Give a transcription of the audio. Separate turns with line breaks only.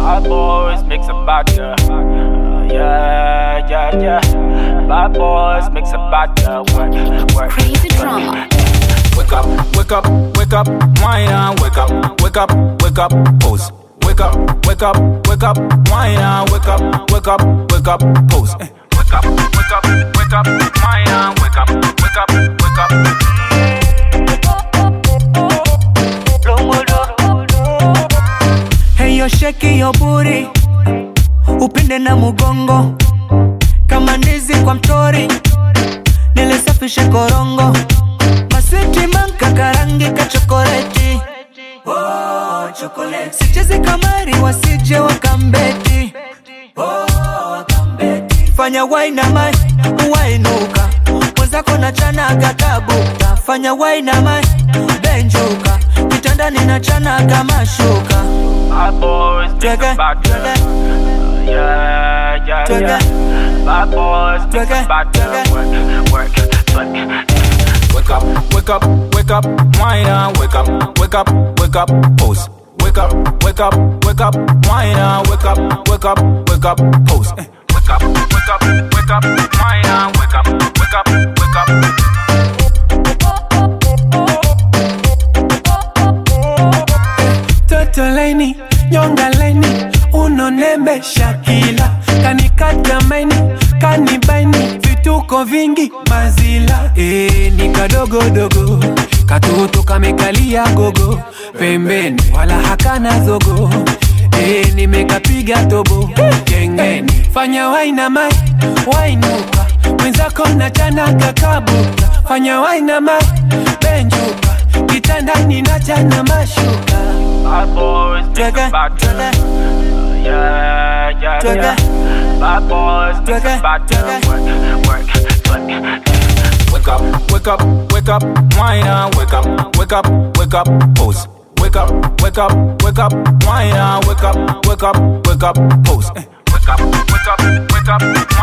Bad boys mix a bad girl. Yeah, yeah, yeah. Bad boys mix a bad girl. Work.
Crazy drama.
Wake up, wake up, wake up, wine and wake up, wake up, wake up, pose. Wake up, wake up, wake up, wine and wake up, wake up, wake up, pose. Wake up, wake up, wake up, wine and wake up, wake up, wake up.
Hey, yo, shake your booty, upinde na mugongo, kama ndizi kwa mtori, nilisafishe korongo, maswiti manka karangi ka chokoleti. Oh, chokoleti. Sicheze kamari wasije wakambeti. Oh, wakambeti. Fanya wine na mai, uwainuka, mwenzako na chana kakabuka. Fanya wine na mai, benjuka, kitandani na chana kama shuka.
Bad boys mix a bad girl. Yeah, yeah, yeah. Bad boys mix a bad girl. Work.
Wake up, wake up, wake up, wine and wake up, wake up, wake up, pose. Wake up, wake up, wake up, wine and wake up, wake up, wake up, pose. Wake up, wake up, wake up, wine and wake up, wake up, wake up.
Toto laini, nyonga laini, unonembe Shakila. Kanikata maini, kanibaini, vituko vingi mazila. Ni kadogo, katoto kamekalia gogo, pembeni wala hakana zogo. Nimekapiga tobo, gengeni. Fanya waina mai, wainuka, mwenzako na chana kakabuka. Fanya waina mai, benjuka, kitandani na chana mashuka.
Bad boys mix a bad girl. Yeah, yeah, yeah. Bad boys mix a bad girl. Work.
Wake up, wake up, wake up, wine and wake up, wake up, wake up, pose. Wake up, wake up, wake up, wine and wake up, wake up, wake up, pose. Wake up, wake up, wake up.